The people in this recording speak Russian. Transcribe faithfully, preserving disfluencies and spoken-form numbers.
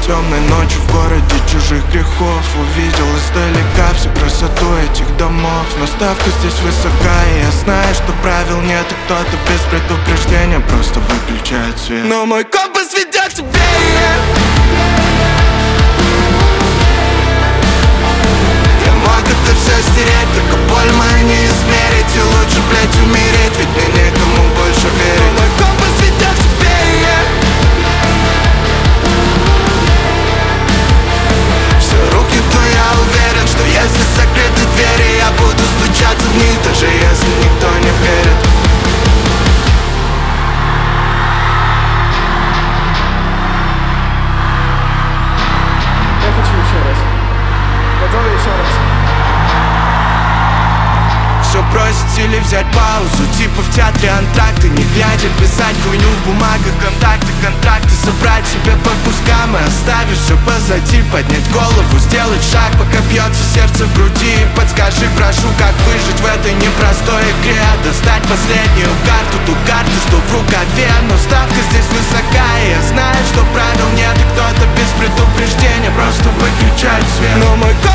темной ночью в городе чужих грехов увидел издалека всю красоту этих домов. Но ставка здесь высока, и я знаю, что правил нет, и кто-то без предупреждения просто выключает свет. Но мой компас ведет тебе. Я мог это все стереть, только боль мою не измерить. И лучше, блять, умереть, ведь мне некому больше верить. Но мой компас ведет тебе. Все руки, то я уверен, что если закрыты двери, я буду стучаться в них, даже если никто не верит. Я хочу еще раз. Готовы еще раз? Все бросить или взять паузу, типа в театре антракты. Не глядя, писать хуйню в бумагах, контакты, контракты. Собрать себя по кускам и оставить все позади. Поднять голову, сделать шаг, пока бьется сердце в груди. Подскажи, прошу, как выжить в этой непростой игре. Достать последнюю карту, ту карту, что в рукаве. Но ставка здесь высока, и я знаю, что правил нет, и кто-то без предупреждения просто выключает свет. Но мой